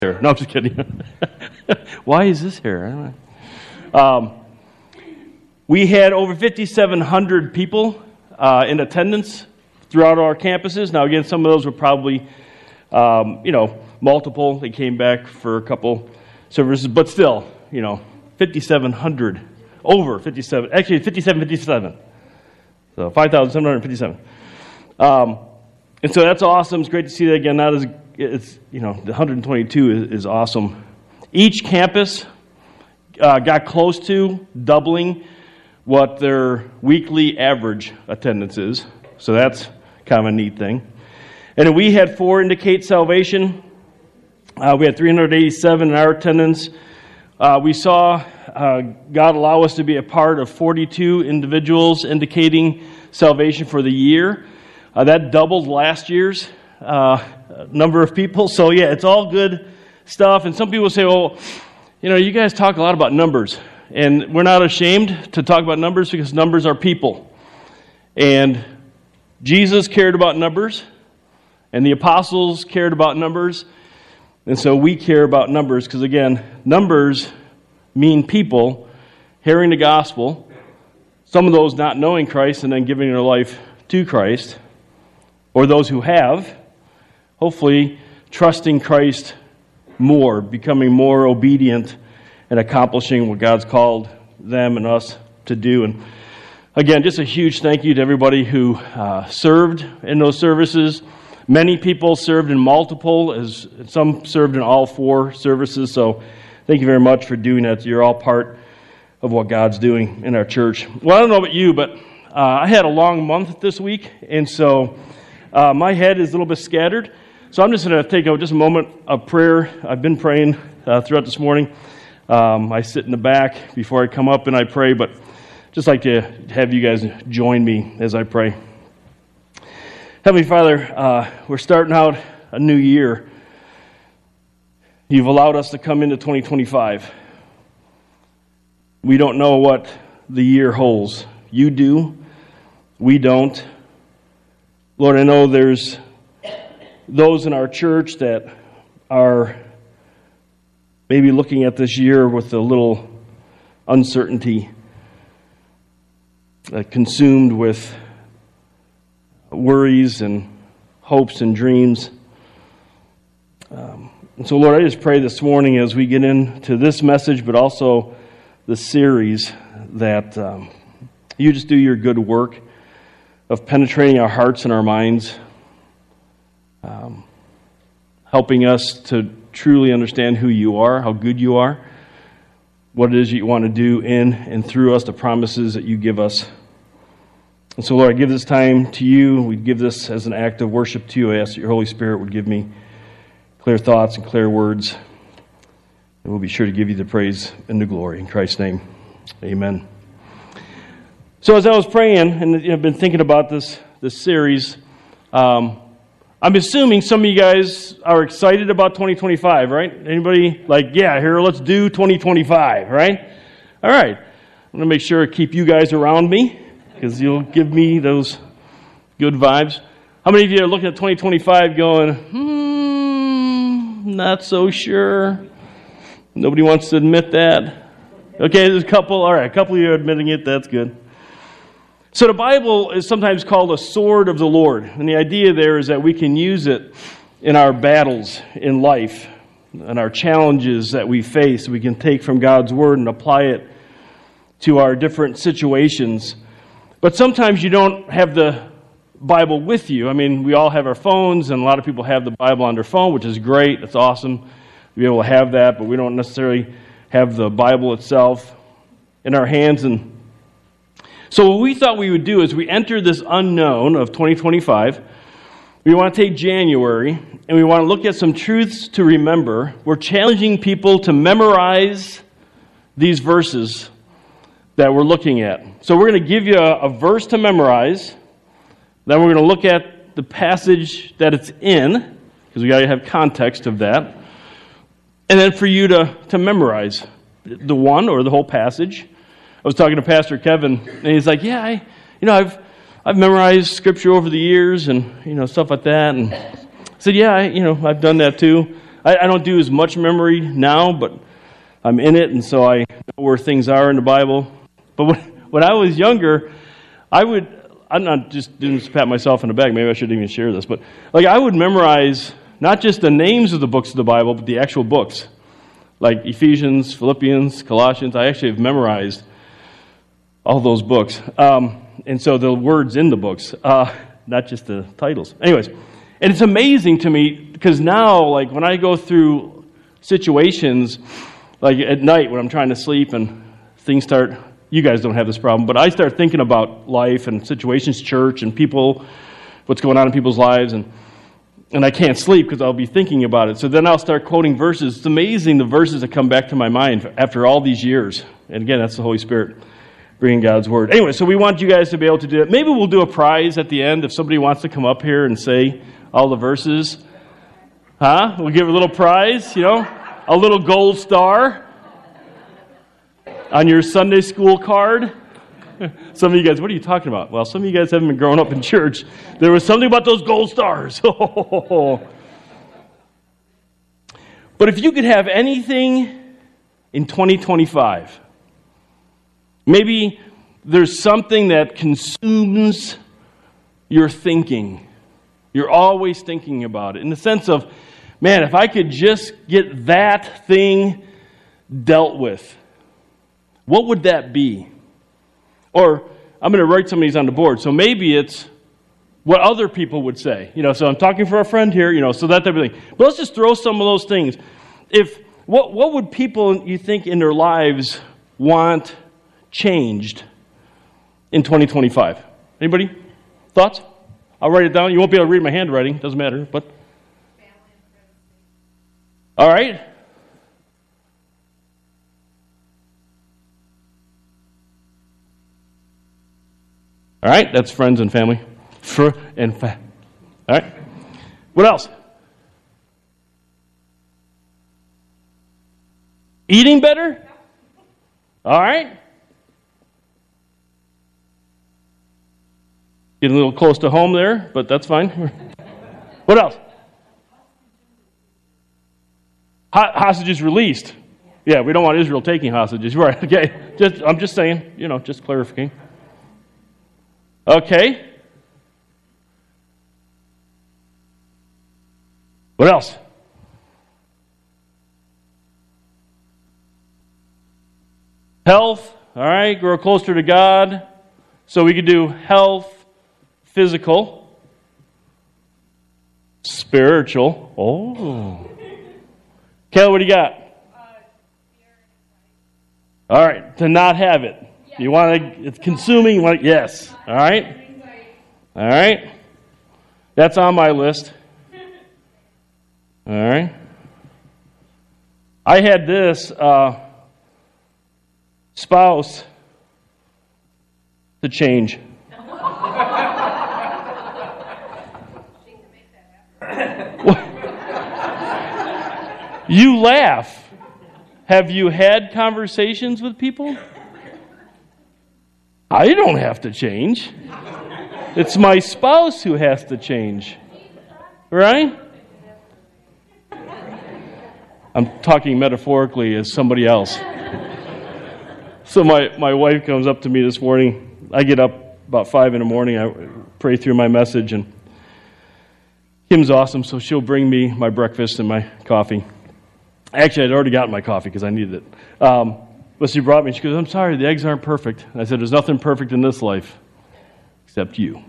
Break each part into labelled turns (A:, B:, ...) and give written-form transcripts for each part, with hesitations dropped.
A: here. No, I'm just kidding. Why is this here? I don't know. We had over 5,700 people in attendance throughout our campuses. Now, again, some of those were probably, multiple. They came back for a couple services, but still, 5,700, over 57, actually 57. So 5,757. And so that's awesome. It's great to see that again. Not as it's the 122 is awesome. Each campus got close to doubling what their weekly average attendance is. So that's kind of a neat thing. And then we had 4 indicate salvation. We had 387 in our attendance. We saw God allow us to be a part of 42 individuals indicating salvation for the year. That doubled last year's number of people. So, yeah, it's all good stuff. And some people say, well, you guys talk a lot about numbers. And we're not ashamed to talk about numbers because numbers are people. And Jesus cared about numbers. And the apostles cared about numbers. And so we care about numbers because, again, numbers mean people hearing the gospel, some of those not knowing Christ and then giving their life to Christ, or those who have, hopefully trusting Christ more, becoming more obedient and accomplishing what God's called them and us to do. And again, just a huge thank you to everybody who served in those services. Many people served in multiple, as some served in all 4 services. So thank you very much for doing that. You're all part of what God's doing in our church. Well, I don't know about you, but I had a long month this week, and so my head is a little bit scattered. So I'm just going to take just a moment of prayer. I've been praying throughout this morning. I sit in the back before I come up and I pray, but just like to have you guys join me as I pray. Heavenly Father, we're starting out a new year. You've allowed us to come into 2025. We don't know what the year holds. You do. We don't. Lord, I know there's those in our church that are maybe looking at this year with a little uncertainty, consumed with worries and hopes and dreams. And so, Lord, I just pray this morning as we get into this message, but also the series, that you just do your good work of penetrating our hearts and our minds, helping us to truly understand who you are, how good you are, what it is you want to do in and through us, the promises that you give us. And so, Lord, I give this time to you. We give this as an act of worship to you. I ask that your Holy Spirit would give me clear thoughts and clear words. And we'll be sure to give you the praise and the glory. In Christ's name, amen. So as I was praying, and I've been thinking about this series, I'm assuming some of you guys are excited about 2025, right? Anybody here, let's do 2025, right? All right. I'm going to make sure to keep you guys around me because you'll give me those good vibes. How many of you are looking at 2025 going, not so sure? Nobody wants to admit that? Okay, there's a couple. All right, a couple of you are admitting it. That's good. So the Bible is sometimes called a sword of the Lord. And the idea there is that we can use it in our battles in life and our challenges that we face. We can take from God's Word and apply it to our different situations. But sometimes you don't have the Bible with you. I mean, we all have our phones, and a lot of people have the Bible on their phone, which is great. It's awesome to be able to have that, but we don't necessarily have the Bible itself in our hands. And so what we thought we would do is we enter this unknown of 2025. We want to take January, and we want to look at some truths to remember. We're challenging people to memorize these verses that we're looking at. So we're going to give you a verse to memorize. Then we're going to look at the passage that it's in, because we got to have context of that. And then for you to memorize the one or the whole passage. I was talking to Pastor Kevin, and he's like, "Yeah, I've memorized scripture over the years, and stuff like that." And I said, "Yeah, I've done that too." I don't do as much memory now, but I'm in it, and so I know where things are in the Bible. But when I was younger, I'm not just doing this to pat myself on the back, maybe I shouldn't even share this, but like I would memorize not just the names of the books of the Bible, but the actual books. Like Ephesians, Philippians, Colossians, I actually have memorized all those books. And so the words in the books, not just the titles. Anyways, and it's amazing to me because now, like when I go through situations, like at night when I'm trying to sleep and things start, you guys don't have this problem, but I start thinking about life and situations, church and people, what's going on in people's lives, and I can't sleep because I'll be thinking about it. So then I'll start quoting verses. It's amazing the verses that come back to my mind after all these years. And again, that's the Holy Spirit bringing God's Word. Anyway, so we want you guys to be able to do it. Maybe we'll do a prize at the end if somebody wants to come up here and say all the verses. Huh? We'll give a little prize, a little gold star on your Sunday school card. Some of you guys, what are you talking about? Well, some of you guys haven't been growing up in church. There was something about those gold stars. But if you could have anything in 2025, maybe there's something that consumes your thinking. You're always thinking about it in the sense of, man, if I could just get that thing dealt with, what would that be? Or I'm going to write some of these on the board. So maybe it's what other people would say. So I'm talking for a friend here, so that type of thing. But let's just throw some of those things. What would people, you think, in their lives want changed in 2025? Anybody? Thoughts? I'll write it down. You won't be able to read my handwriting. Doesn't matter. But all right. All right, that's friends and family. All right. What else? Eating better? All right. Getting a little close to home there, but that's fine. What else? Hostages released. Yeah, we don't want Israel taking hostages. Right, okay. I'm just saying, just clarifying. Okay. What else? Health. All right, grow closer to God. So we could do health, physical, spiritual. Oh. Kayla, what do you got? All right, to not have it. You want to, it's consuming, you want to, yes. All right? All right? That's on my list. All right? I had this spouse to change. You laugh. Have you had conversations with people? I don't have to change. It's my spouse who has to change. Right? I'm talking metaphorically as somebody else. So my wife comes up to me this morning. I get up about 5 in the morning. I pray through my message, and Kim's awesome, so she'll bring me my breakfast and my coffee. Actually, I'd already gotten my coffee because I needed it. But she brought me, she goes, I'm sorry, the eggs aren't perfect. And I said, there's nothing perfect in this life except you.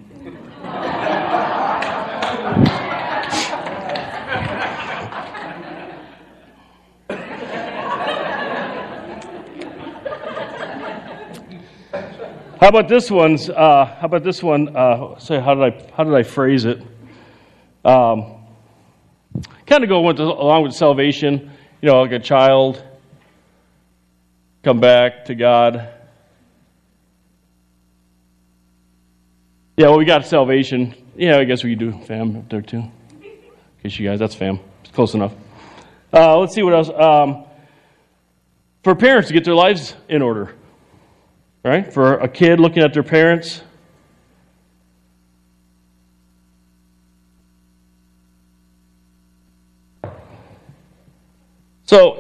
A: How about this one? Say, how did I phrase it? Kind of go along with salvation. Like a child, come back to God. Yeah, well, we got salvation. Yeah, I guess we could do fam up there too. In case you guys, that's fam. It's close enough. Let's see what else. For parents to get their lives in order. Right? For a kid looking at their parents. So,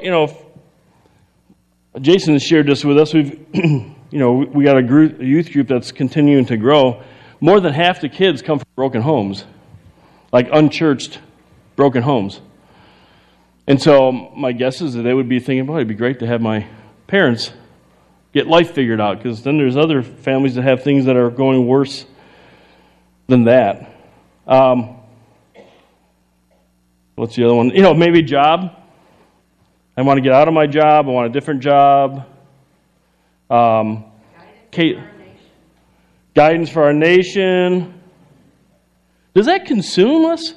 A: Jason has shared this with us. We got a youth group that's continuing to grow. More than half the kids come from broken homes, like unchurched broken homes. And so my guess is that they would be thinking, boy, it'd be great to have my parents get life figured out, because then there's other families that have things that are going worse than that. What's the other one? Maybe a job. I want to get out of my job. I want a different job. Guidance for our nation. Does that consume us?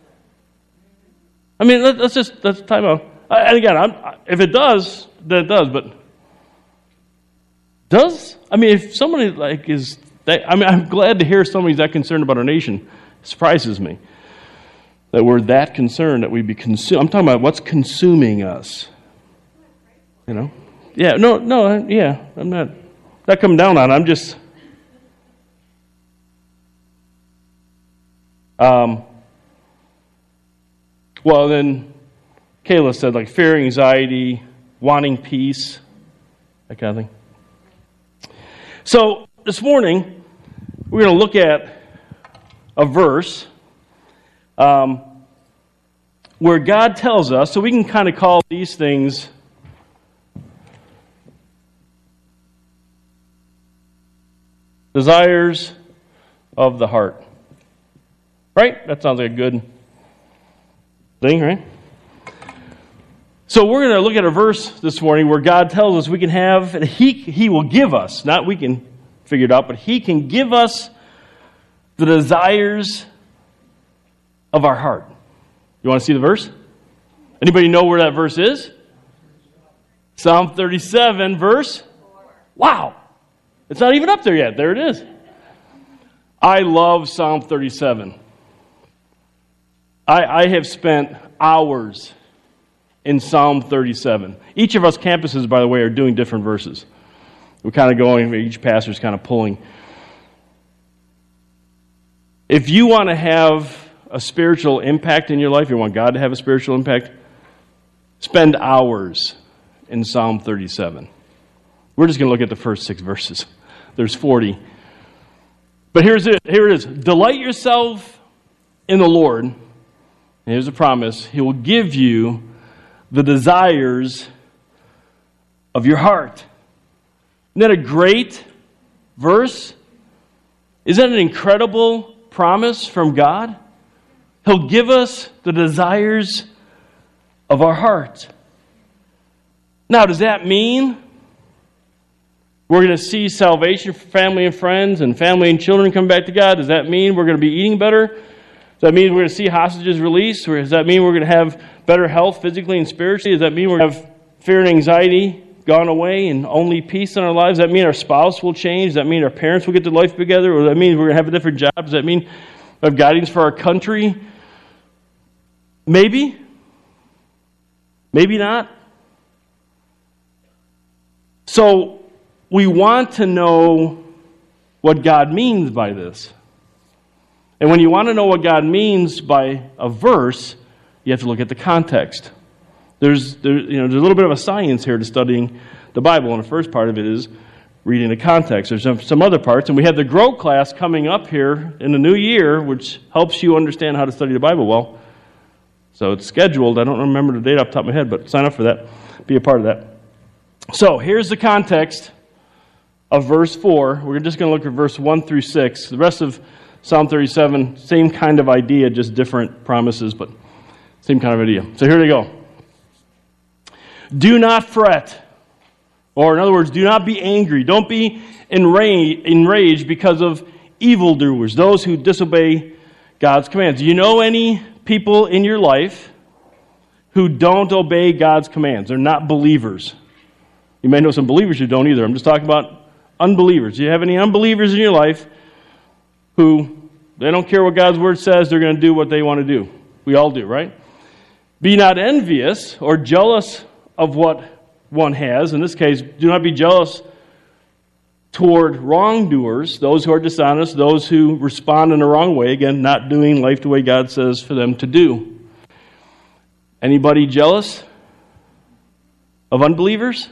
A: I mean, let's time out. And again, if it does, then it does. But if somebody I'm glad to hear somebody's that concerned about our nation. It surprises me that we're that concerned that we be consumed. I'm talking about what's consuming us. Yeah, no, yeah. I'm not coming down on it. I'm just. Well, then Kayla said, like, fear, anxiety, wanting peace, that kind of thing. So this morning, we're going to look at a verse where God tells us, so we can kind of call these things desires of the heart. Right? That sounds like a good thing, right? So we're going to look at a verse this morning where God tells us we can have, and He will give us, not we can figure it out, but He can give us the desires of our heart. You want to see the verse? Anybody know where that verse is? Psalm 37, verse? Wow. It's not even up there yet. There it is. I love Psalm 37. I have spent hours in Psalm 37. Each of us campuses, by the way, are doing different verses. We're kind of going, each pastor's kind of pulling. If you want to have a spiritual impact in your life, you want God to have a spiritual impact, spend hours in Psalm 37. We're just going to look at the first 6 verses. There's 40. But here it is. Delight yourself in the Lord. And here's a promise. He will give you the desires of your heart. Isn't that a great verse? Isn't that an incredible promise from God? He'll give us the desires of our heart. Now, does that mean we're going to see salvation for family and friends and family and children come back to God? Does that mean we're going to be eating better? Does that mean we're going to see hostages released? Or does that mean we're going to have better health physically and spiritually? Does that mean we're going to have fear and anxiety gone away and only peace in our lives? Does that mean our spouse will change? Does that mean our parents will get to life together? Or does that mean we're going to have a different job? Does that mean we have guidance for our country? Maybe. Maybe not. So we want to know what God means by this. And when you want to know what God means by a verse, you have to look at the context. There's a little bit of a science here to studying the Bible, and the first part of it is reading the context. There's some other parts, and we have the Grow class coming up here in the new year, which helps you understand how to study the Bible well. So it's scheduled. I don't remember the date off the top of my head, but sign up for that. Be a part of that. So here's the context of verse 4. We're just going to look at verse 1 through 6. The rest of Psalm 37, same kind of idea, just different promises, but same kind of idea. So here they go. Do not fret. Or in other words, do not be angry. Don't be enraged because of evildoers, those who disobey God's commands. Do you know any people in your life who don't obey God's commands? They're not believers. You may know some believers who don't either. I'm just talking about unbelievers. Do you have any unbelievers in your life who they don't care what God's word says, they're going to do what they want to do? We all do, right? Be not envious or jealous of what one has. In this case, do not be jealous toward wrongdoers, those who are dishonest, those who respond in the wrong way, again, not doing life the way God says for them to do. Anybody jealous? of unbelievers?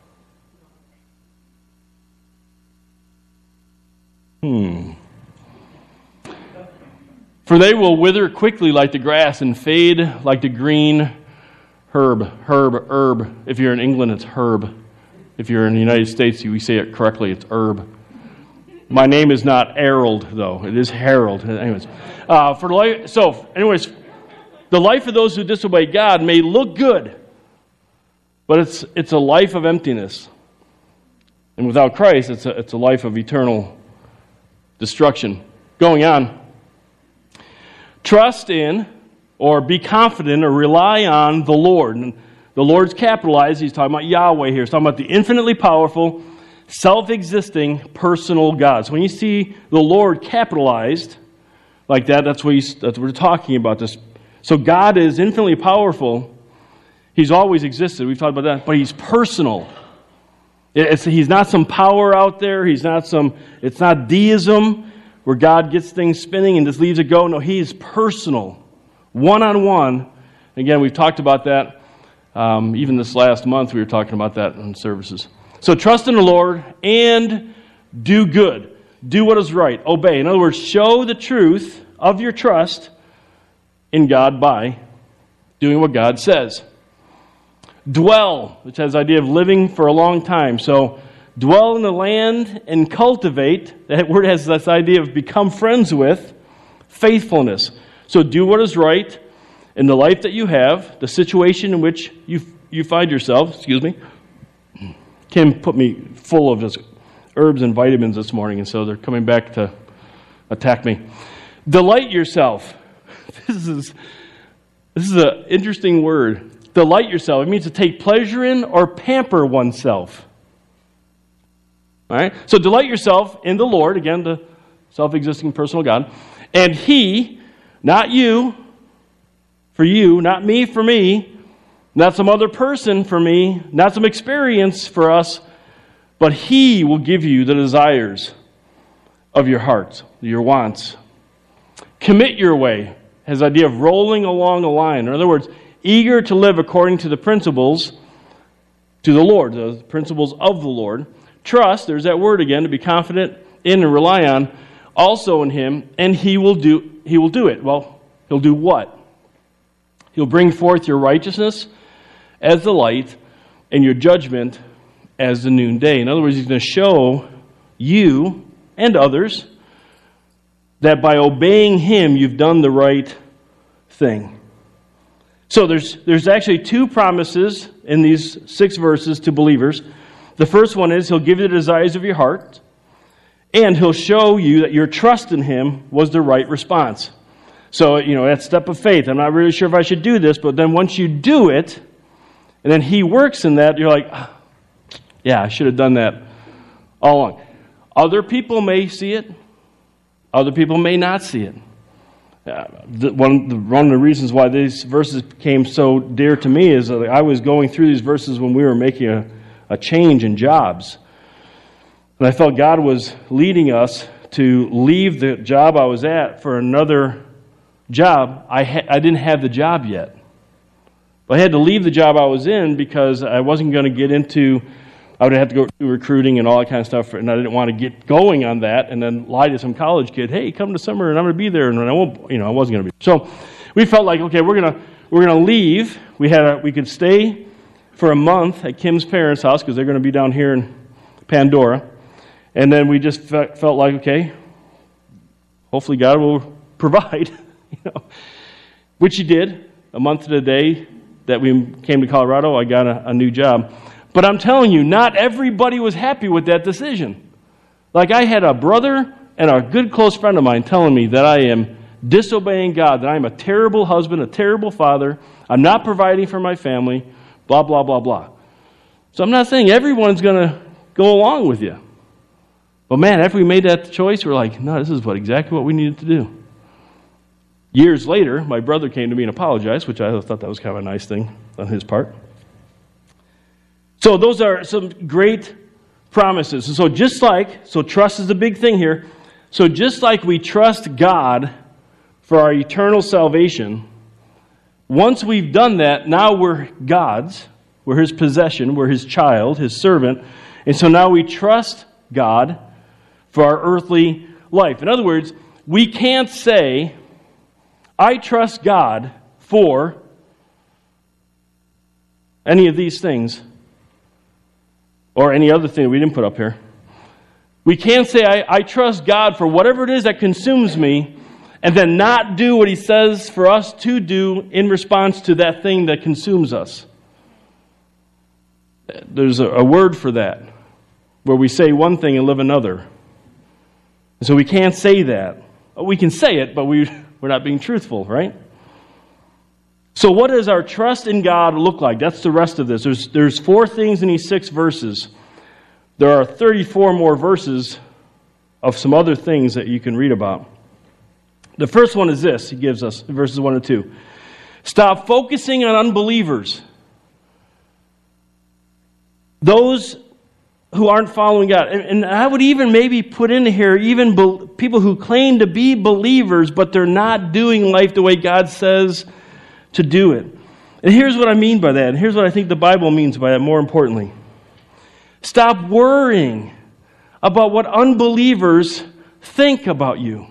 A: For they will wither quickly like the grass and fade like the green herb. If you're in England, it's herb. If you're in the United States, we say it correctly, it's herb. My name is not Harold, though. It is Harold. Anyways, the life of those who disobey God may look good, but it's a life of emptiness. And without Christ, it's a life of eternal destruction. Going on. Trust in, or be confident, or rely on the Lord. And the Lord's capitalized. He's talking about Yahweh here. He's talking about the infinitely powerful, self-existing, personal God. So when you see the Lord capitalized like that, that's what we're talking about. This. So God is infinitely powerful. He's always existed. We've talked about that. But He's personal. He's not some power out there. It's not deism where God gets things spinning and just leaves it go. No, He is personal, one-on-one. Again, we've talked about that. Even this last month, we were talking about that in services. So trust in the Lord and do good. Do what is right. Obey. In other words, show the truth of your trust in God by doing what God says. Dwell, which has the idea of living for a long time. So dwell in the land and cultivate. That word has this idea of become friends with. Faithfulness. So do what is right in the life that you have, the situation in which you find yourself. Excuse me. Kim put me full of just herbs and vitamins this morning, and so they're coming back to attack me. Delight yourself. This is an interesting word. Delight yourself. It means to take pleasure in or pamper oneself. All right? So delight yourself in the Lord, again, the self-existing personal God. And He, not you, for you, not me for me, not some other person for me, not some experience for us, but He will give you the desires of your heart, your wants. Commit your way has the idea of rolling along a line. In other words, eager to live according to the principles to the Lord, the principles of the Lord. Trust, there's that word again, to be confident in and rely on, also in Him, and He will do it. Well, He'll do what? He'll bring forth your righteousness as the light and your judgment as the noonday. In other words, He's going to show you and others that by obeying Him, you've done the right thing. So there's actually two promises in these 6 verses to believers. The first one is He'll give you the desires of your heart, and He'll show you that your trust in Him was the right response. So, that step of faith, I'm not really sure if I should do this, but then once you do it, and then He works in that, you're like, yeah, I should have done that all along. Other people may see it. Other people may not see it. One of the reasons why these verses became so dear to me is that I was going through these verses when we were making a change in jobs. And I felt God was leading us to leave the job I was at for another job. I didn't have the job yet. But I had to leave the job I was in because I wasn't going to get into, I would have to go do recruiting and all that kind of stuff, and I didn't want to get going on that and then lie to some college kid, hey, come to summer and I'm going to be there, and I wasn't going to be. So we felt like, okay, we're going to leave. We could stay for a month at Kim's parents' house because they're going to be down here in Pandora. And then we just felt like, okay, hopefully God will provide, which He did. A month to the day that we came to Colorado, I got a new job. But I'm telling you, not everybody was happy with that decision. Like I had a brother and a good close friend of mine telling me that I am disobeying God, that I'm a terrible husband, a terrible father, I'm not providing for my family, blah, blah, blah, blah. So I'm not saying everyone's going to go along with you. But man, after we made that choice, we're like, no, this is exactly what we needed to do. Years later, my brother came to me and apologized, which I thought that was kind of a nice thing on his part. So those are some great promises. And so trust is the big thing here. So just like we trust God for our eternal salvation, once we've done that, now we're God's. We're His possession. We're His child, His servant. And so now we trust God for our earthly life. In other words, we can't say, I trust God for any of these things, or any other thing we didn't put up here. We can't say, I trust God for whatever it is that consumes me, and then not do what He says for us to do in response to that thing that consumes us. There's a word for that, where we say one thing and live another. So we can't say that. We can say it, but we're not being truthful, right? So what does our trust in God look like? That's the rest of this. There's 4 things in these 6 verses. There are 34 more verses of some other things that you can read about. The first one is this, he gives us, verses 1 and 2. Stop focusing on unbelievers. Those who aren't following God. And I would even maybe put in here even people who claim to be believers, but they're not doing life the way God says to do it. And here's what I mean by that. And here's what I think the Bible means by that more importantly. Stop worrying about what unbelievers think about you.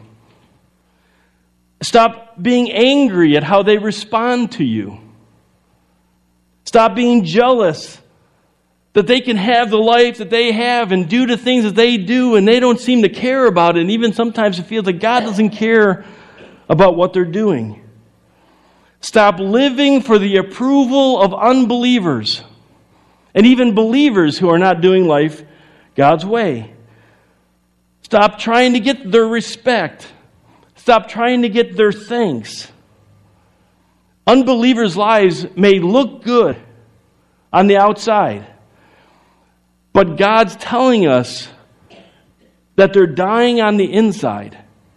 A: Stop being angry at how they respond to you. Stop being jealous that they can have the life that they have and do the things that they do and they don't seem to care about it. And even sometimes it feels like God doesn't care about what they're doing. Stop living for the approval of unbelievers and even believers who are not doing life God's way. Stop trying to get their respect. Stop trying to get their thanks. Unbelievers' lives may look good on the outside, but God's telling us that they're dying on the inside.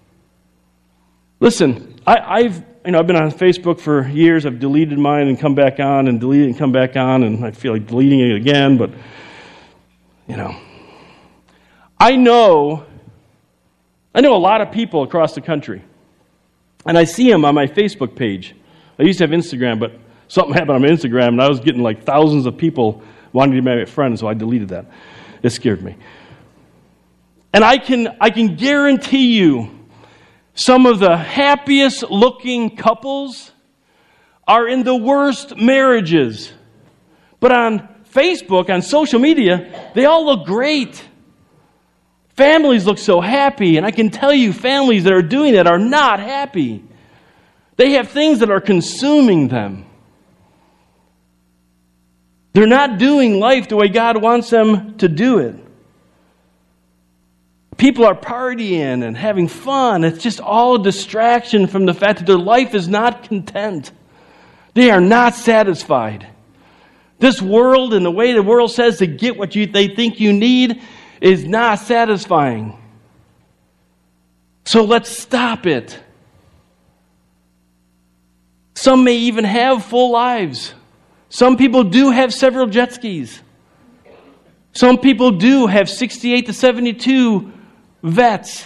A: Listen, I've been on Facebook for years. I've deleted mine and come back on and deleted and come back on, and I feel like deleting it again, but, I know a lot of people across the country, and I see them on my Facebook page. I used to have Instagram, but something happened on my Instagram, and I was getting like thousands of people wanting to be my friend, so I deleted that. It scared me. And I can guarantee you some of the happiest looking couples are in the worst marriages. But on Facebook, on social media, they all look great. Families look so happy, and I can tell you families that are doing that are not happy. They have things that are consuming them. They're not doing life the way God wants them to do it. People are partying and having fun. It's just all a distraction from the fact that their life is not content. They are not satisfied. This world and the way the world says to get what they think you need is not satisfying. So let's stop it. Some may even have full lives. Some people do have several jet skis. Some people do have 68 to 72 vets.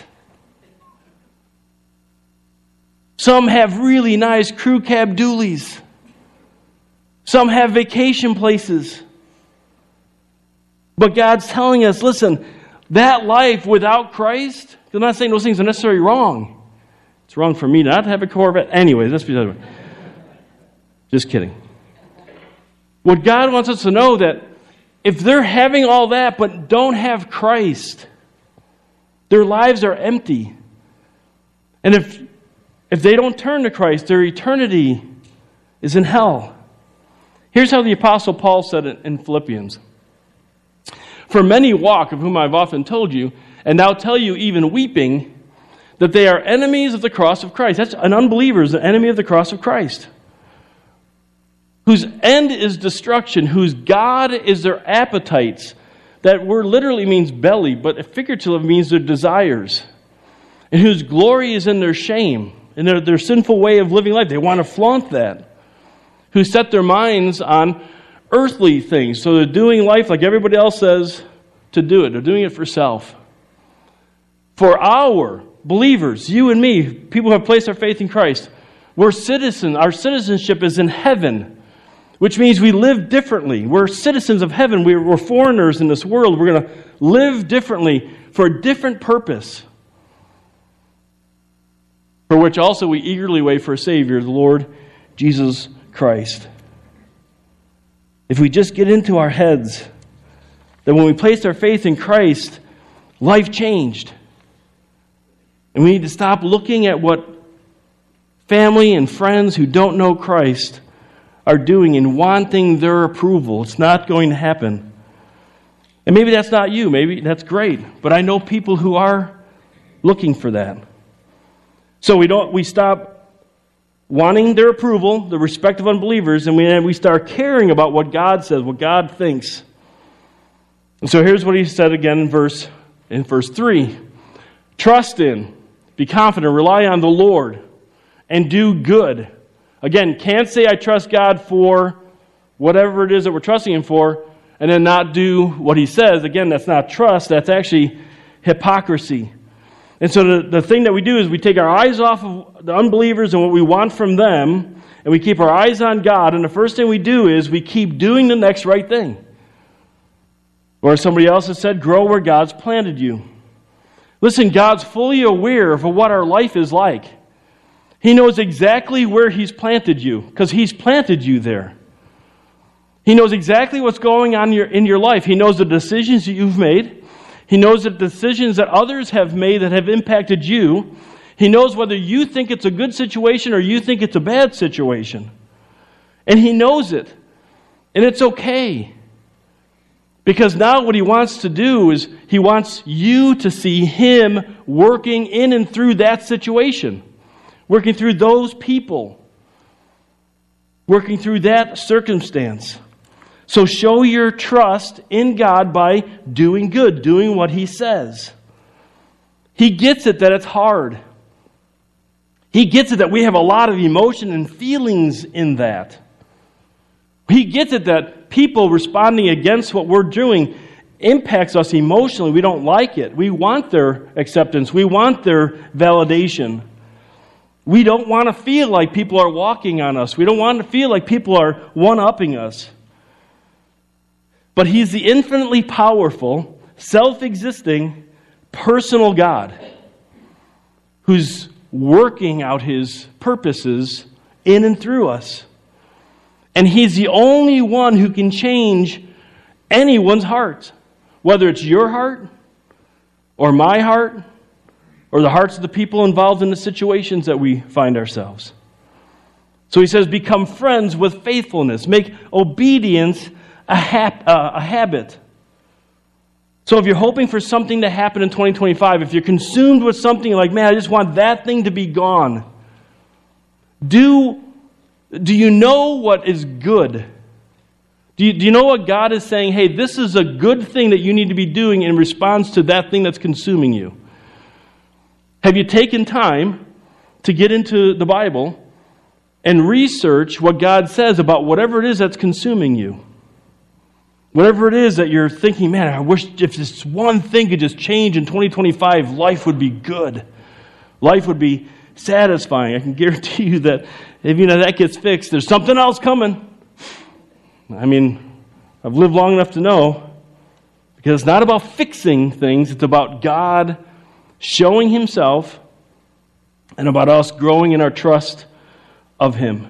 A: Some have really nice crew cab dualies. Some have vacation places. But God's telling us, listen, that life without Christ, I'm not saying those things are necessarily wrong. It's wrong for me not to have a Corvette. Anyway, let's be that way. Just kidding. What God wants us to know that if they're having all that but don't have Christ, their lives are empty. And if they don't turn to Christ, their eternity is in hell. Here's how the Apostle Paul said it in Philippians. For many walk, of whom I've often told you, and now tell you even weeping, that they are enemies of the cross of Christ. That's an unbeliever is an enemy of the cross of Christ. Whose end is destruction, whose God is their appetites. That word literally means belly, but figuratively means their desires. And whose glory is in their shame, in their sinful way of living life. They want to flaunt that. Who set their minds on earthly things. So they're doing life like everybody else says to do it. They're doing it for self. For our believers, you and me, people who have placed their faith in Christ, we're citizens. Our citizenship is in heaven, which means we live differently. We're citizens of heaven. We're foreigners in this world. We're going to live differently for a different purpose, for which also we eagerly wait for a Savior, the Lord Jesus Christ. If we just get into our heads that when we placed our faith in Christ, life changed. And we need to stop looking at what family and friends who don't know Christ are doing and wanting their approval. It's not going to happen. And maybe that's not you. Maybe that's great. But I know people who are looking for that. So we stop wanting their approval, the respect of unbelievers, and we start caring about what God says, what God thinks. And so here's what he said again in verse 3. Trust in, be confident, rely on the Lord, and do good. Again, can't say I trust God for whatever it is that we're trusting Him for, and then not do what He says. Again, that's not trust, that's actually hypocrisy. And so the thing that we do is we take our eyes off of the unbelievers and what we want from them, and we keep our eyes on God, and the first thing we do is we keep doing the next right thing. Or somebody else has said, grow where God's planted you. Listen, God's fully aware of what our life is like. He knows exactly where He's planted you, because He's planted you there. He knows exactly what's going on in your life. He knows the decisions that you've made. He knows the decisions that others have made that have impacted you. He knows whether you think it's a good situation or you think it's a bad situation. And He knows it. And it's okay. Because now what He wants to do is He wants you to see Him working in and through that situation. Working through those people. Working through that circumstance. So show your trust in God by doing good, doing what He says. He gets it that it's hard. He gets it that we have a lot of emotion and feelings in that. He gets it that people responding against what we're doing impacts us emotionally. We don't like it. We want their acceptance. We want their validation. We don't want to feel like people are walking on us. We don't want to feel like people are one-upping us. But He's the infinitely powerful, self-existing, personal God who's working out His purposes in and through us. And He's the only one who can change anyone's heart, whether it's your heart or my heart or the hearts of the people involved in the situations that we find ourselves. So He says, become friends with faithfulness. Make obedience a habit. So if you're hoping for something to happen in 2025, if you're consumed with something like, man, I just want that thing to be gone, do you know what is good? Do you know what God is saying? Hey, this is a good thing that you need to be doing in response to that thing that's consuming you. Have you taken time to get into the Bible and research what God says about whatever it is that's consuming you? Whatever it is that you're thinking, man, I wish if this one thing could just change in 2025, life would be good. Life would be satisfying. I can guarantee you that if that gets fixed, there's something else coming. I mean, I've lived long enough to know, because it's not about fixing things, it's about God showing Himself and about us growing in our trust of Him.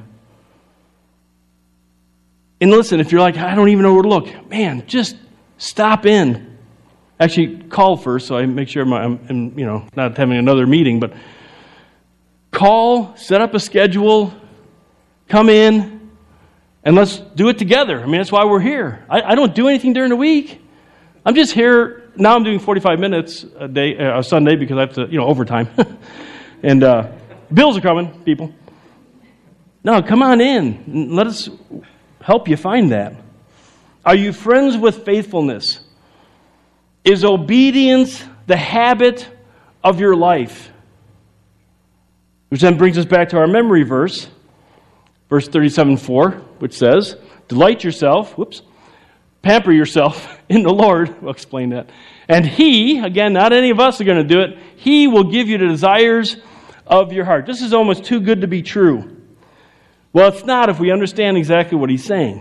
A: And listen, if you're like, I don't even know where to look, man, just stop in. Actually, call first, so I make sure I'm not having another meeting, but call, set up a schedule, come in, and let's do it together. I mean, that's why we're here. I don't do anything during the week. I'm just here. Now I'm doing 45 minutes a Sunday because I have to, overtime. And bills are coming, people. No, come on in. Let us help you find that. Are you friends with faithfulness? Is obedience the habit of your life? Which then brings us back to our memory verse, verse 37:4, which says, delight yourself, pamper yourself in the Lord. We'll explain that. And He, again, not any of us are going to do it, He will give you the desires of your heart. This is almost too good to be true. Well, it's not if we understand exactly what he's saying.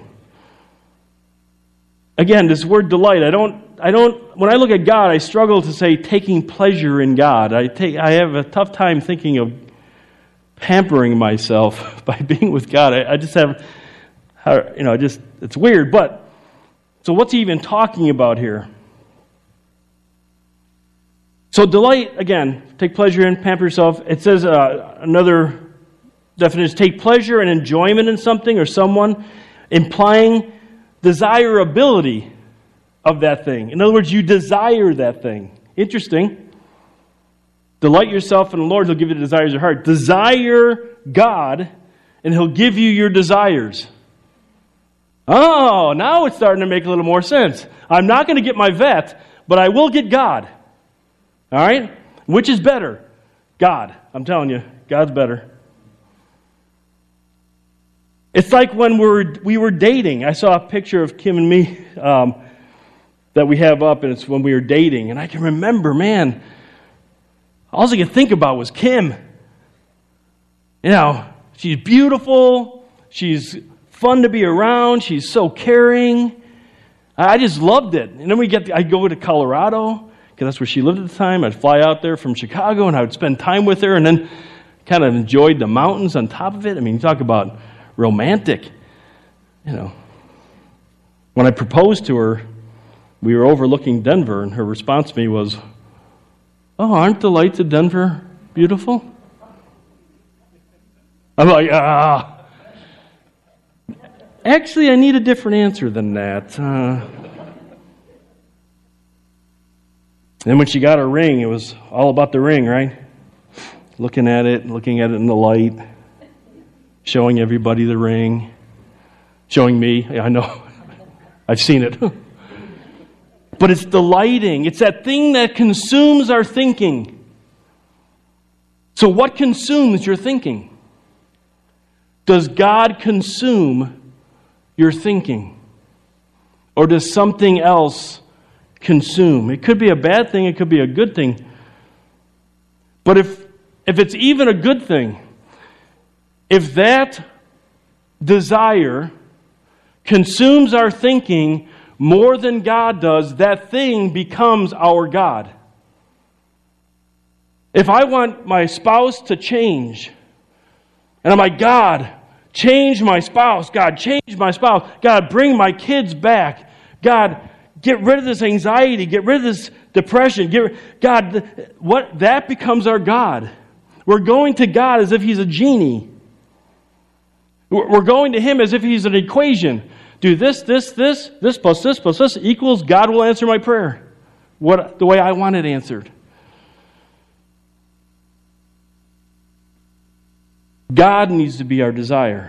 A: Again, this word delight, when I look at God, I struggle to say taking pleasure in God. I have a tough time thinking of pampering myself by being with God. I just have, it's weird. But, so what's he even talking about here? So delight, again, take pleasure in, pamper yourself. It says another definition is take pleasure and enjoyment in something or someone, implying desirability of that thing. In other words, you desire that thing. Interesting. Delight yourself in the Lord, He'll give you the desires of your heart. Desire God, and He'll give you your desires. Oh, now it's starting to make a little more sense. I'm not going to get my vet, but I will get God. All right? Which is better? God. I'm telling you, God's better. It's like when we were dating. I saw a picture of Kim and me that we have up, and it's when we were dating. And I can remember, man, all I could think about was Kim. You know, she's beautiful. She's fun to be around. She's so caring. I just loved it. And then I'd go to Colorado, because that's where she lived at the time. I'd fly out there from Chicago, and I would spend time with her, and then kind of enjoyed the mountains on top of it. I mean, you talk about romantic. You know, when I proposed to her, we were overlooking Denver, and her response to me was, "Oh, aren't the lights of Denver beautiful?" I'm like, actually, I need a different answer than that. And when she got her ring, it was all about the ring, right? Looking at it in the light, showing everybody the ring, showing me. Yeah, I know. I've seen it. But it's delighting. It's that thing that consumes our thinking. So what consumes your thinking? Does God consume your thinking? Or does something else consume? It could be a bad thing, it could be a good thing. But if it's even a good thing, if that desire consumes our thinking more than God does, that thing becomes our God. If I want my spouse to change, and I'm like, God, change my spouse. God, change my spouse. God, bring my kids back. God, get rid of this anxiety. Get rid of this depression. God, what? That becomes our God. We're going to God as if He's a genie. We're going to Him as if He's an equation. Do this plus this equals God will answer my prayer. The way I want it answered. God needs to be our desire.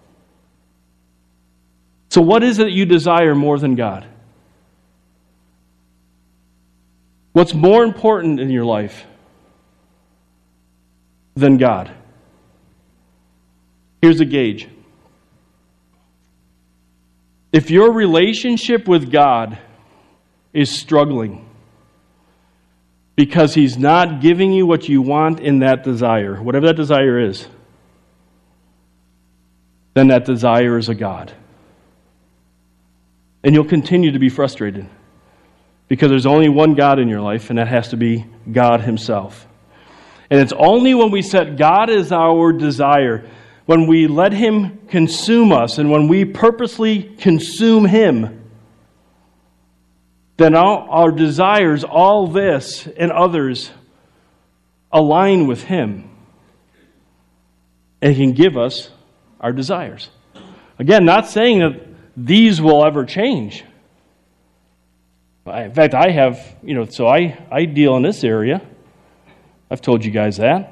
A: So what is it that you desire more than God? What's more important in your life than God? Here's a gauge. If your relationship with God is struggling because He's not giving you what you want in that desire, whatever that desire is, then that desire is a God. And you'll continue to be frustrated because there's only one God in your life, and that has to be God Himself. And it's only when we set God as our desire, when we let Him consume us, and when we purposely consume Him, then our desires, all this and others, align with Him. And He can give us our desires. Again, not saying that these will ever change. In fact, I have, so I deal in this area. I've told you guys that.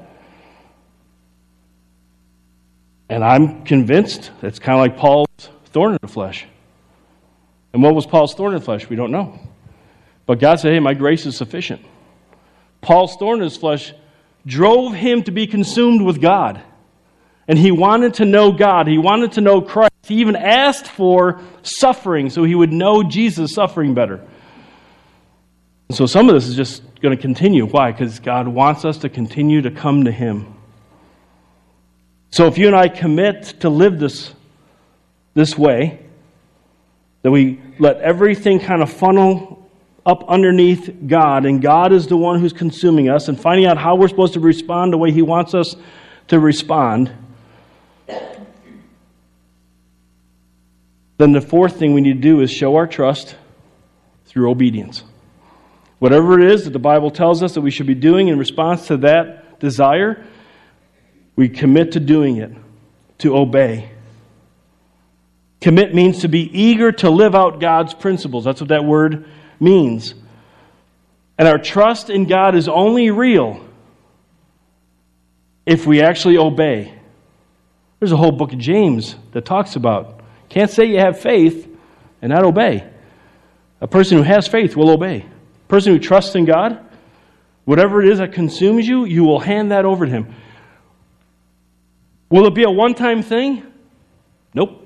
A: And I'm convinced it's kind of like Paul's thorn in the flesh. And what was Paul's thorn in the flesh? We don't know. But God said, hey, my grace is sufficient. Paul's thorn in his flesh drove him to be consumed with God. And he wanted to know God. He wanted to know Christ. He even asked for suffering so he would know Jesus' suffering better. And so some of this is just going to continue. Why? Because God wants us to continue to come to Him. So if you and I commit to live this way, that we let everything kind of funnel up underneath God, and God is the one who's consuming us, and finding out how we're supposed to respond the way He wants us to respond, then the fourth thing we need to do is show our trust through obedience. Whatever it is that the Bible tells us that we should be doing in response to that desire, we commit to doing it, to obey. Commit means to be eager to live out God's principles. That's what that word means. And our trust in God is only real if we actually obey. There's a whole book of James that talks about, can't say you have faith and not obey. A person who has faith will obey. A person who trusts in God, whatever it is that consumes you, you will hand that over to Him. Will it be a one-time thing? Nope.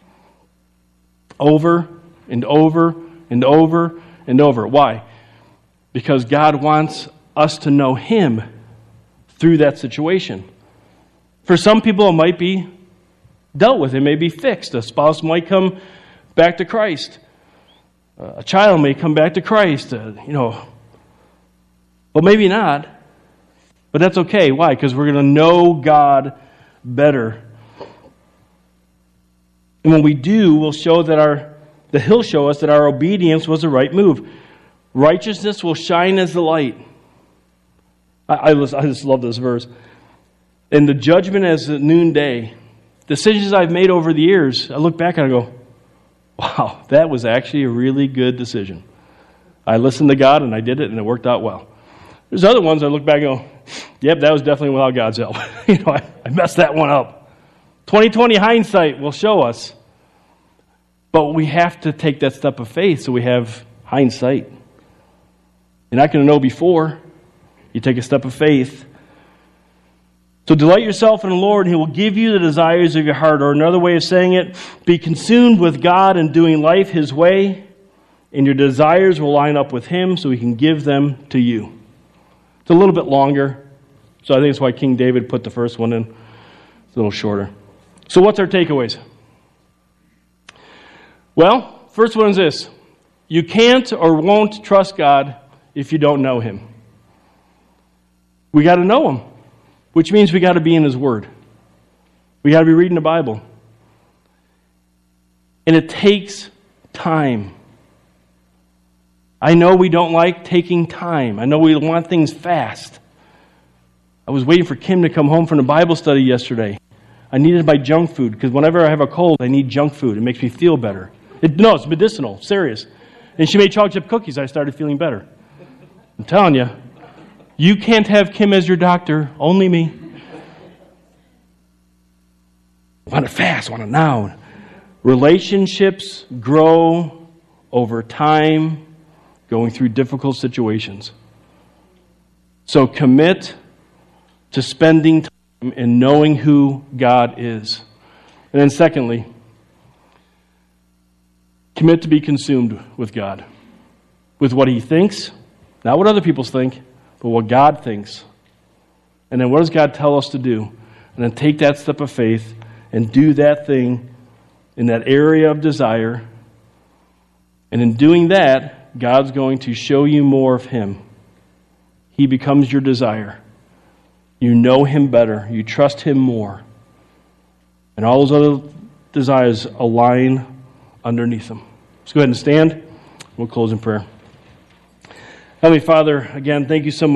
A: Over and over and over and over. Why? Because God wants us to know Him through that situation. For some people, it might be dealt with. It may be fixed. A spouse might come back to Christ. A child may come back to Christ. But maybe not. But that's okay. Why? Because we're going to know God better. And when we do, we'll show that He'll show us that our obedience was the right move. Righteousness will shine as the light. I just love this verse. And the judgment as the noonday. Decisions I've made over the years, I look back and I go, wow, that was actually a really good decision. I listened to God and I did it and it worked out well. There's other ones I look back and go, yep, that was definitely without God's help. I messed that one up. 20/20 hindsight will show us. But we have to take that step of faith so we have hindsight. You're not going to know before. You take a step of faith. So delight yourself in the Lord, and He will give you the desires of your heart. Or another way of saying it, be consumed with God and doing life His way, and your desires will line up with Him so He can give them to you. It's a little bit longer, so I think that's why King David put the first one in. It's a little shorter. So what's our takeaways? Well, first one is this. You can't or won't trust God if you don't know Him. We got to know Him, which means we got to be in His Word. We got to be reading the Bible. And it takes time. I know we don't like taking time. I know we want things fast. I was waiting for Kim to come home from the Bible study yesterday. I needed my junk food because whenever I have a cold, I need junk food. It makes me feel better. No, it's medicinal, serious. And she made chocolate chip cookies. I started feeling better. I'm telling you, you can't have Kim as your doctor, only me. I want it fast, I want it now. Relationships grow over time, going through difficult situations. So commit to spending time and knowing who God is. And then secondly, commit to be consumed with God. With what He thinks, not what other people think, but what God thinks. And then what does God tell us to do? And then take that step of faith and do that thing in that area of desire. And in doing that, God's going to show you more of Him. He becomes your desire. You know Him better. You trust Him more. And all those other desires align underneath Him. Let's go ahead and stand. We'll close in prayer. Heavenly Father, again, thank you so much.